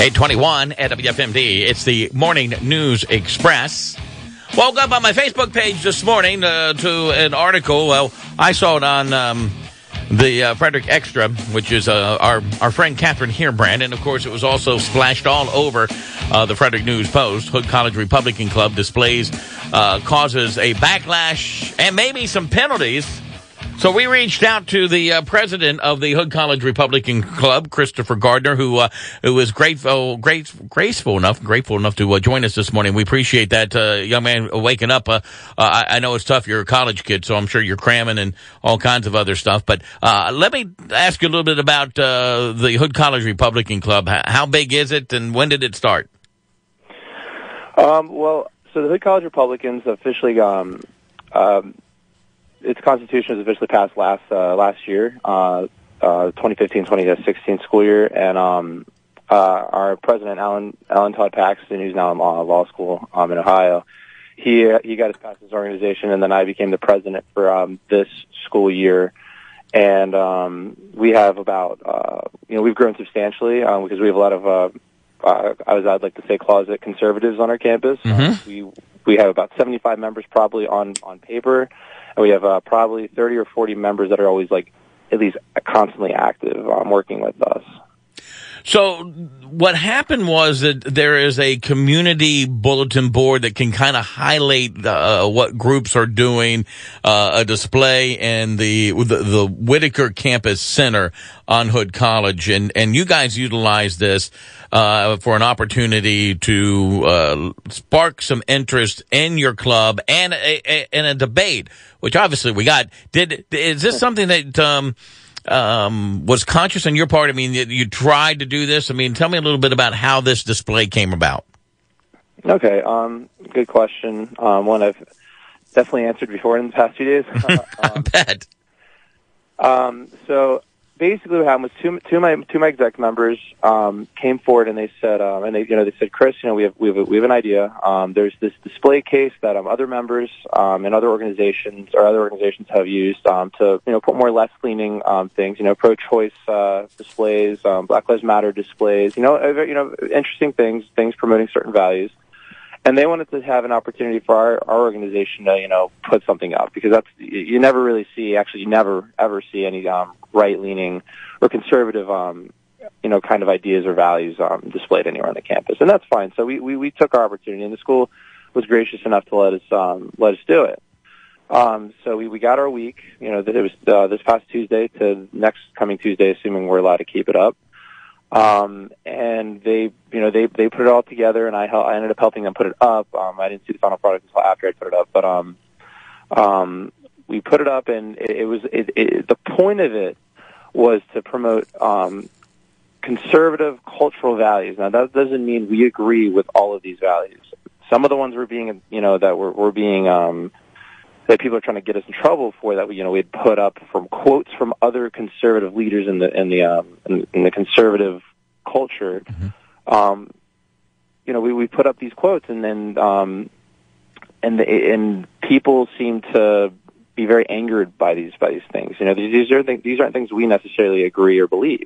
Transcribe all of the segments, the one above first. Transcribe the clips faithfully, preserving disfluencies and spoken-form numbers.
eight twenty-one at W F M D. It's the Morning News Express. Woke up on my Facebook page this morning uh, to an article. Well, I saw it on um, the uh, Frederick Extra, which is uh, our, our friend Catherine Heerbrand. And, of course, it was also splashed all over uh, the Frederick News Post. Hood College Republican Club displays uh, causes a backlash and maybe some penalties. So we reached out to the uh, president of the Hood College Republican Club, Christopher Gardner, who uh, who was grateful, great, graceful enough, grateful enough to uh, join us this morning. We appreciate that, uh, young man, waking up. Uh, uh, I, I know it's tough. You're a college kid, so I'm sure you're cramming and all kinds of other stuff. But uh, let me ask you a little bit about uh, the Hood College Republican Club. How big is it, and when did it start? Um, well, so the Hood College Republicans officially um, um, its constitution was officially passed last uh, last year, uh, uh, twenty fifteen twenty sixteen school year, and um, uh, our president, Alan Alan Todd Paxton, who's now in law, law school um, in Ohio, he uh, he got us past his organization, and then I became the president for um, this school year, and um, we have about uh, you know we've grown substantially um, because we have a lot of uh, uh, I was I'd like to say closet conservatives on our campus. Mm-hmm. Uh, we we have about seventy-five members probably on on paper. And we have uh, probably thirty or forty members that are always, like, at least constantly active um, working with us. So what happened was that there is a community bulletin board that can kind of highlight uh, what groups are doing, uh, a display in the, the the Whitaker Campus Center on Hood College. And, and you guys utilize this uh, for an opportunity to uh, spark some interest in your club and a, a, and a debate, which obviously we got. Did Is this something that um, um, was conscious on your part? I mean, you, you tried to do this. I mean, tell me a little bit about how this display came about. Okay, um, good question. Um, one I've definitely answered before in the past few days. um, I bet. Um, so basically, what happened was two, two of my two of my exec members um, came forward and they said, um, and they you know they said, Chris, you know we have we have a, we have an idea. Um, there's this display case that um, other members um, and other organizations or other organizations have used um, to you know put more left leaning um, things, you know, pro-choice uh, displays, um, Black Lives Matter displays, you know, uh, you know, interesting things, things promoting certain values. And they wanted to have an opportunity for our, our organization to, you know, put something up because that's you never really see. Actually, you never ever see any um, right-leaning or conservative, um, you know, kind of ideas or values um, displayed anywhere on the campus, and that's fine. So we, we, we took our opportunity, and the school was gracious enough to let us um, let us do it. Um, so we, we got our week. You know, that it was uh, this past Tuesday to next coming Tuesday, assuming we're allowed to keep it up. Um, and they, you know, they, they put it all together and I, I ended up helping them put it up. Um, I didn't see the final product until after I put it up, but, um, um, we put it up and it, it was, it, it, the point of it was to promote, um, conservative cultural values. Now that doesn't mean we agree with all of these values. Some of the ones were being, you know, that were, were being, um, that people are trying to get us in trouble for that we, you know, we had put up from quotes from other conservative leaders in the in the um, in, in the conservative culture. Mm-hmm. Um, you know, we, we put up these quotes, and then um, and the, and people seem to be very angered by these by these things. You know, these, these are things, these aren't things we necessarily agree or believe.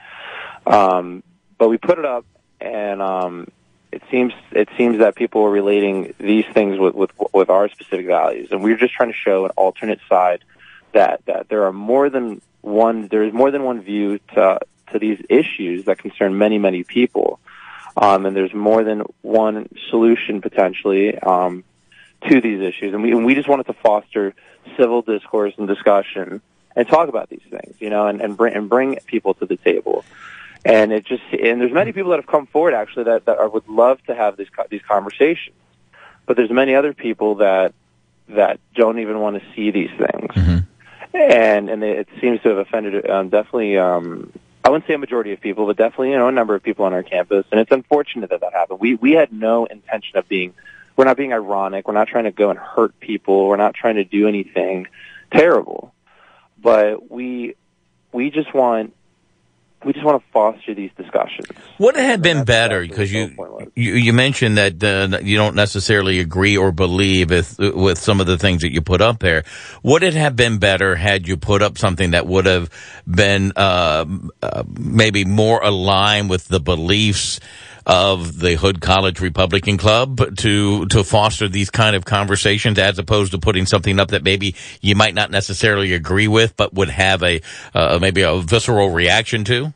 Um, but we put it up, and um, It seems it seems that people are relating these things with, with with our specific values, and we're just trying to show an alternate side that, that there are more than one. There is more than one view to to these issues that concern many many people, um, and there's more than one solution potentially um, to these issues. And we and we just wanted to foster civil discourse and discussion and talk about these things, you know, and, and bring and bring people to the table. And it just and there's many people that have come forward actually that, that are, would love to have these these conversations, but there's many other people that that don't even want to see these things, mm-hmm. and and it seems to have offended um, definitely um, I wouldn't say a majority of people, but definitely you know a number of people on our campus, and it's unfortunate that that happened. We we had no intention of being we're not being ironic, we're not trying to go and hurt people, we're not trying to do anything terrible, but we we just want we just want to foster these discussions. Would it have been better, because you, you you mentioned that uh, you don't necessarily agree or believe with, with some of the things that you put up there. Would it have been better had you put up something that would have been uh, uh, maybe more aligned with the beliefs of the Hood College Republican Club to to foster these kind of conversations, as opposed to putting something up that maybe you might not necessarily agree with, but would have a uh, maybe a visceral reaction to?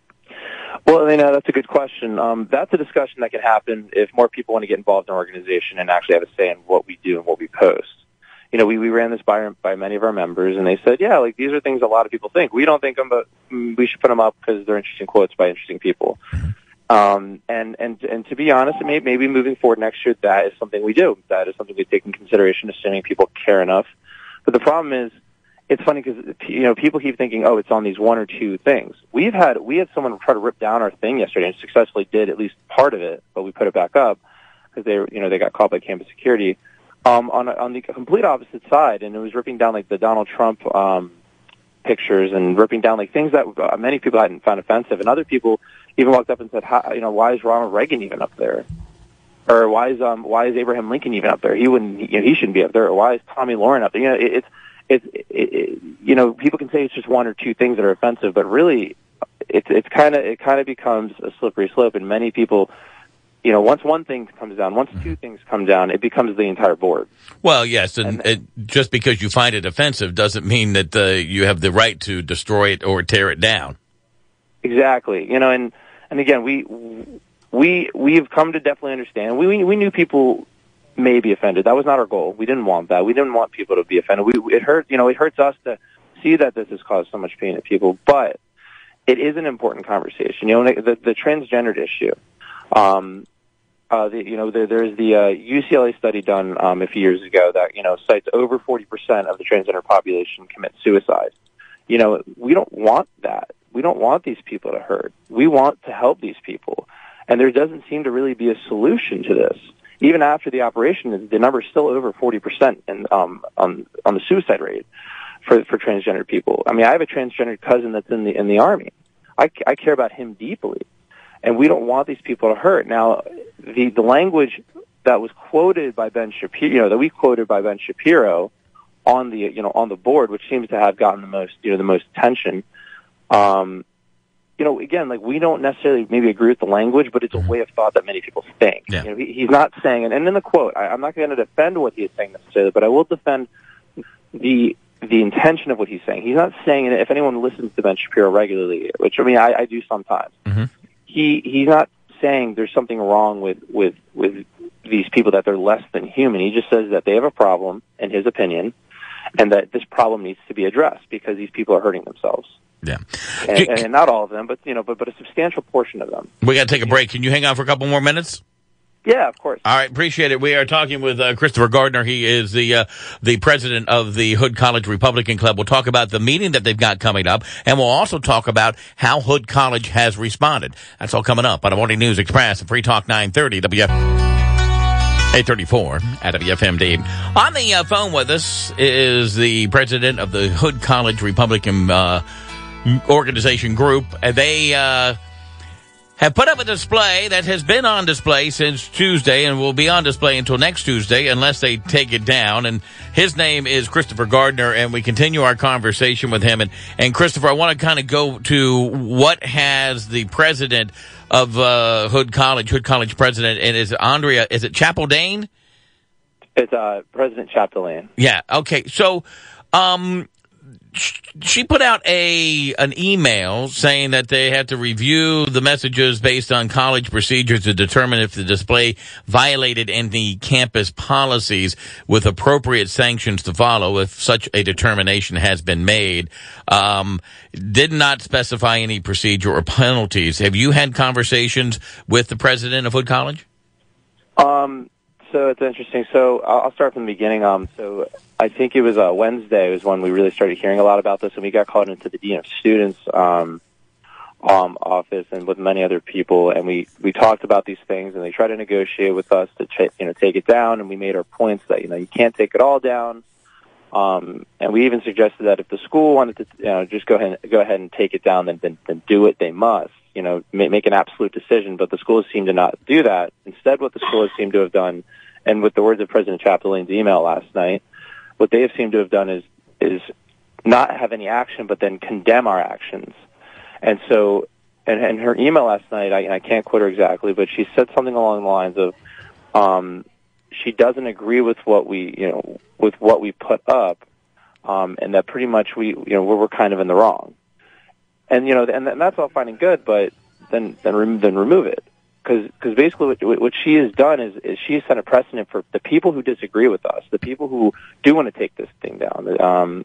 Well, I mean, uh, that's a good question. Um, that's a discussion that can happen if more people want to get involved in our organization and actually have a say in what we do and what we post. You know, we, we ran this by by many of our members, and they said, yeah, like, these are things a lot of people think. We don't think them, but we should put them up because they're interesting quotes by interesting people. Um, and, and, and to be honest, maybe, maybe moving forward next year, that is something we do. That is something we take in consideration, assuming people care enough. But the problem is, it's funny because, you know, people keep thinking, oh, it's on these one or two things. We've had, we had someone try to rip down our thing yesterday and successfully did at least part of it, but we put it back up because they, you know, they got caught by campus security, um, on, on the complete opposite side. And it was ripping down, like, the Donald Trump, um, pictures and ripping down, like, things that uh, many people hadn't found offensive. And other people even walked up and said, How, you know, why is Ronald Reagan even up there? Or why is, um, why is Abraham Lincoln even up there? He wouldn't, you know, he shouldn't be up there. Or why is Tommy Lauren up there? You know, it, it's, it's, it, it, you know, people can say it's just one or two things that are offensive, but really, it's, it's kind of, it kind of becomes a slippery slope. And many people, you know, once one thing comes down, once two things come down, it becomes the entire board. Well, yes, and, and it, just because you find it offensive doesn't mean that uh, you have the right to destroy it or tear it down. Exactly. You know, and, and again, we we we've come to definitely understand. We, we we knew people may be offended. That was not our goal. We didn't want that. We didn't want people to be offended. We it hurt. You know, it hurts us to see that this has caused so much pain to people. But it is an important conversation. You know, the the transgendered issue. Um, uh, the, you know, the, there's the uh, U C L A study done um, a few years ago that, you know, cites over forty percent of the transgender population commit suicide. You know, we don't want that. We don't want these people to hurt. We want to help these people. And there doesn't seem to really be a solution to this. Even after the operation, the number is still over forty percent in, um, on, on the suicide rate for, for transgender people. I mean, I have a transgender cousin that's in the, in the Army. I, I care about him deeply. And we don't want these people to hurt. Now, the, the language that was quoted by Ben Shapiro, you know, that we quoted by Ben Shapiro on the, you know, on the board, which seems to have gotten the most, you know, the most attention. Um, you know, again, like, we don't necessarily maybe agree with the language, but it's a way of thought that many people think. Yeah. You know, he, he's not saying, and, and in the quote, I, I'm not going to defend what he is saying necessarily, but I will defend the the intention of what he's saying. He's not saying, and if anyone listens to Ben Shapiro regularly, which, I mean, I, I do sometimes, mm-hmm. he he's not saying there's something wrong with, with, with these people, that they're less than human. He just says that they have a problem, in his opinion, and that this problem needs to be addressed because these people are hurting themselves. Yeah, and, and not all of them, but you know, but but a substantial portion of them. We got to take a break. Can you hang on for a couple more minutes? Yeah, of course. All right, appreciate it. We are talking with uh, Christopher Gardner. He is the uh, the president of the Hood College Republican Club. We'll talk about the meeting that they've got coming up, and we'll also talk about how Hood College has responded. That's all coming up on the Morning News Express, Free Talk nine thirty W F eight thirty-four at W F M D. On the uh, phone with us is the president of the Hood College Republican uh organization group. They uh, have put up a display that has been on display since Tuesday and will be on display until next Tuesday unless they take it down. And his name is Christopher Gardner, and we continue our conversation with him. And, and Christopher, I want to kind of go to what has the president of uh, Hood College, Hood College president, and is it Andrea, is it Chapdelaine? It's uh, President Chapdelaine. Yeah, okay. So, um... she put out a an email saying that they had to review the messages based on college procedures to determine if the display violated any campus policies with appropriate sanctions to follow if such a determination has been made. Um, did not specify any procedure or penalties. Have you had conversations with the president of Hood College? Um, so it's interesting. So I'll start from the beginning. Um, so I think it was uh, Wednesday was when we really started hearing a lot about this, and we got called into the Dean of Students um, um, office and with many other people, and we, we talked about these things, and they tried to negotiate with us to ch- you know take it down, and we made our points that you know you can't take it all down, Um, and we even suggested that if the school wanted to, you know, just go ahead and, go ahead and take it down, then, then, then do it. They must, you know, make, make an absolute decision. But the schools seem to not do that. Instead, what the schools seem to have done, and with the words of President Chapdelain's email last night, what they have seemed to have done is is not have any action, but then condemn our actions. And so, and, and her email last night, I, I can't quote her exactly, but she said something along the lines of, um, she doesn't agree with what we, you know, with what we put up, um, and that pretty much we, you know, we're, we're kind of in the wrong. And you know, and, and that's all fine and good, but then then rem- then remove it, because because basically what, what she has done is is she has set a precedent for the people who disagree with us, the people who do want to take this thing down. Um,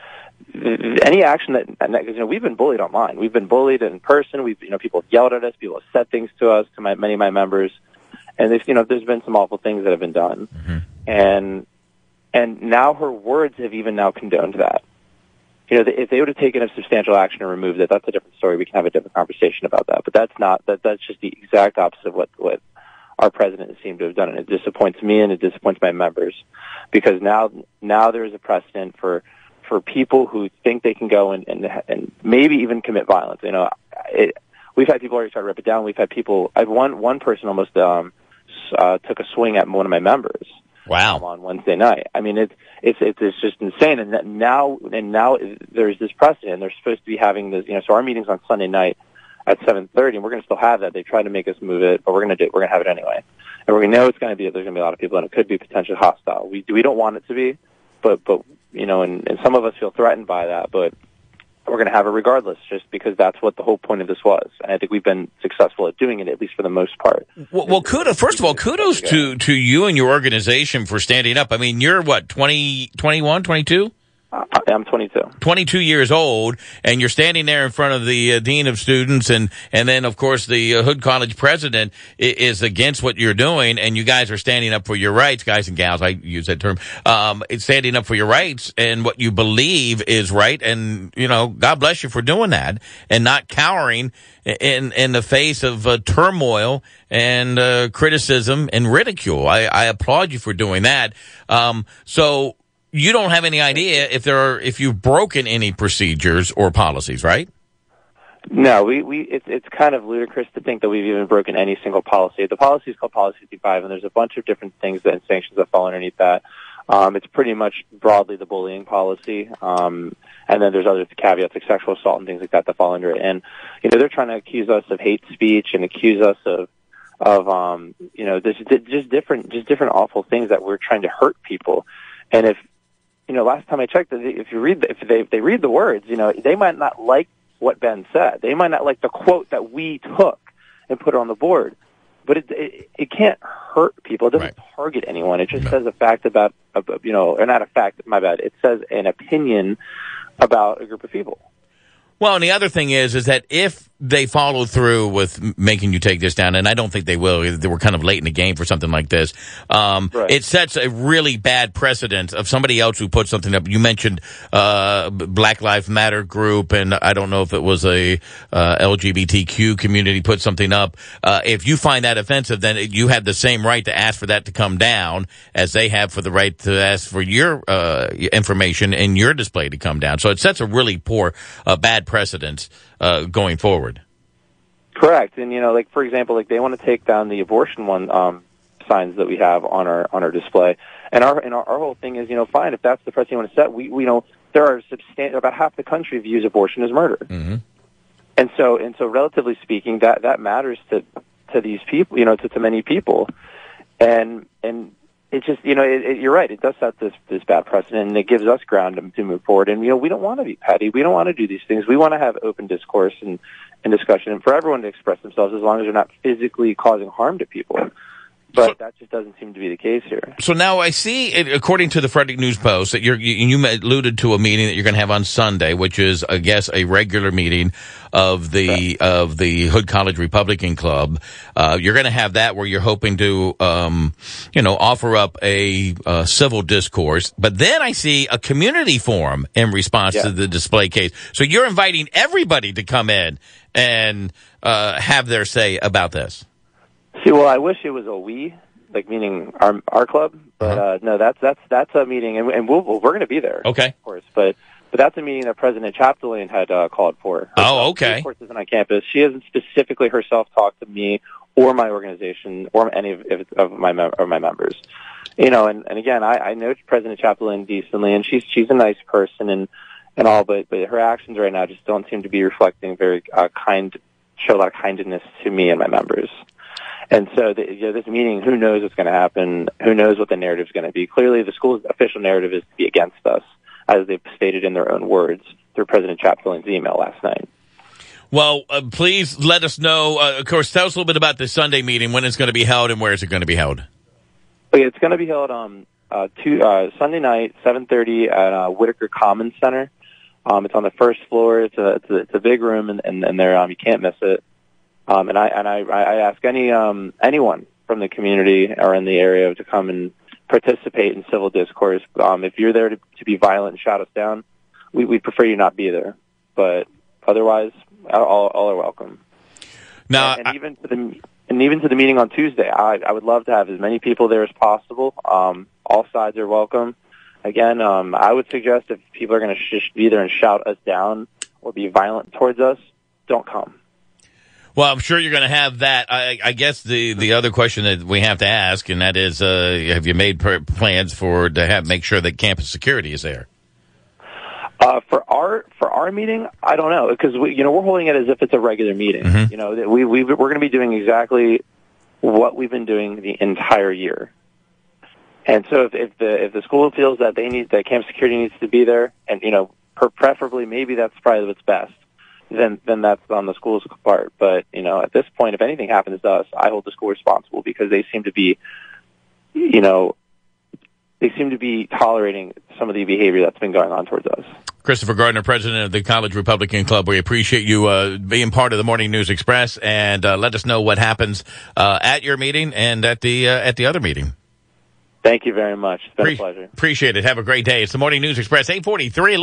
any action that, because you know, we've been bullied online, we've been bullied in person. We've, you know, people have yelled at us, people have said things to us, to my, many of my members. And there's, you know, there's been some awful things that have been done, mm-hmm. and and now her words have even now condoned that. You know, if they would have taken a substantial action and removed it, that's a different story. We can have a different conversation about that. But that's not that. That's just the exact opposite of what what our president has seemed to have done, and it disappoints me and it disappoints my members, because now now there is a precedent for for people who think they can go and and, and maybe even commit violence. You know, it, we've had people already try to rip it down. We've had people. I've one one person almost. Um, Uh, took a swing at one of my members. Wow! Um, on Wednesday night. I mean, it's it's it's, it's just insane. And that now and now there's this precedent. They're supposed to be having this. You know, so our meeting's on Sunday night at seven thirty, and we're going to still have that. They tried to make us move it, but we're going to do. We're going to have it anyway. And we know it's going to be. There's going to be a lot of people, and it could be potentially hostile. We we don't want it to be, but but you know, and, and some of us feel threatened by that, but we're going to have it regardless, just because that's what the whole point of this was. And I think we've been successful at doing it, at least for the most part. Well, well kudos, first of all, kudos to, to you and your organization for standing up. I mean, you're what, twenty, twenty-one, twenty-two? Uh, I'm twenty-two. twenty-two years old, and you're standing there in front of the uh, dean of students, and, and then, of course, the uh, Hood College president is, is against what you're doing, and you guys are standing up for your rights, guys and gals, I use that term, um, it's standing up for your rights and what you believe is right, and, you know, God bless you for doing that, and not cowering in in the face of uh, turmoil and uh, criticism and ridicule. I, I applaud you for doing that. Um, so... You don't have any idea if there are if you've broken any procedures or policies, right? No, we, we it's it's kind of ludicrous to think that we've even broken any single policy. The policy is called Policy fifty-five, and there's a bunch of different things that and sanctions that fall underneath that. Um, it's pretty much broadly the bullying policy, um, and then there's other caveats like sexual assault and things like that that fall under it. And you know, they're trying to accuse us of hate speech and accuse us of of um, you know, this just different just different awful things that we're trying to hurt people. And if You know, last time I checked, if you read, the, if they if they read the words, you know, they might not like what Ben said. They might not like the quote that we took and put on the board. But it it, it can't hurt people. It doesn't right. target anyone. It just no. says a fact about, you know, or not a fact. My bad. It says an opinion about a group of people. Well, and the other thing is, is that if they follow through with making you take this down, and I don't think they will, they were kind of late in the game for something like this, um, right. it sets a really bad precedent of somebody else who put something up. You mentioned uh, Black Lives Matter group, and I don't know if it was a uh, L G B T Q community put something up. Uh, if you find that offensive, then you have the same right to ask for that to come down as they have for the right to ask for your uh, information and your display to come down. So it sets a really poor, uh, bad precedent uh, going forward. Correct. And, you know, like, for example, like they want to take down the abortion one um, signs that we have on our on our display. And our and our, our whole thing is, you know, fine, if that's the precedent you want to set, we, we know there are substan- about half the country views abortion as murder. Mm-hmm. And so and so relatively speaking, that, that matters to to these people, you know, to, to many people. And and it just, you know, it, it, you're right, it does set this, this bad precedent, and it gives us ground to, to move forward. And, you know, we don't want to be petty. We don't want to do these things. We want to have open discourse and, and discussion, and for everyone to express themselves as long as they're not physically causing harm to people. But so, that just doesn't seem to be the case here. So now I see, according to the Frederick News Post, that you're, you, you alluded to a meeting that you're going to have on Sunday, which is, I guess, a regular meeting of the right. of the Hood College Republican Club. Uh, you're going to have that where you're hoping to, um, you know, offer up a uh, civil discourse. But then I see a community forum in response yeah. to the display case. So you're inviting everybody to come in and uh, have their say about this. See, well, I wish it was a we, like meaning our our club. But Uh-huh. uh, no, that's that's that's a meeting, and, and we'll, we're going to be there. Okay. Of course, but but that's a meeting that President Chapdelaine had uh, called for. Herself. Oh, okay. She, of course, isn't on campus. She hasn't specifically herself talked to me or my organization or any of, of my mem- or my members. You know, and, and again, I, I know President Chapdelaine decently, and she's she's a nice person and and all, but but her actions right now just don't seem to be reflecting very uh, kind, show a lot of kindness to me and my members. And so, the, you know, this meeting, who knows what's going to happen? Who knows what the narrative is going to be? Clearly, the school's official narrative is to be against us, as they've stated in their own words through President Chapdelaine's email last night. Well, uh, please let us know. Uh, of course, tell us a little bit about the Sunday meeting, when it's going to be held, and where is it going to be held? Okay, it's going to be held um, uh, two, uh, Sunday night, seven thirty at uh, Whitaker Commons Center. Um, it's on the first floor. It's a it's a, it's a big room, and, and, and there um, you can't miss it. Um, and I and I, I ask any um, anyone from the community or in the area to come and participate in civil discourse. Um, if you're there to, to be violent and shout us down, we we prefer you not be there. But otherwise, all all are welcome. Now, and, and I, even to the and even to the meeting on Tuesday, I I would love to have as many people there as possible. Um, all sides are welcome. Again, um, I would suggest if people are going to sh- be there and shout us down or be violent towards us, don't come. well, I'm sure you're going to have that. I, I guess the, the other question that we have to ask, and that is, uh, have you made per- plans for to have make sure that campus security is there? Uh, for our for our meeting, I don't know, because we, you know, we're holding it as if it's a regular meeting. Mm-hmm. You know, we we we're going to be doing exactly what we've been doing the entire year. And so, if, if the if the school feels that they need that campus security needs to be there, and you know, per- preferably maybe that's probably what's best, then then that's on the school's part. But you know, at this point, if anything happens to us, I hold the school responsible because they seem to be, you know, they seem to be tolerating some of the behavior that's been going on towards us. Christopher Gardner, president of the College Republican Club. We appreciate you uh, being part of the Morning News Express, and uh, let us know what happens uh, at your meeting and at the uh, at the other meeting. Thank you very much. It's been Pre- a pleasure. Appreciate it. Have a great day. It's the Morning News Express, eight forty-three.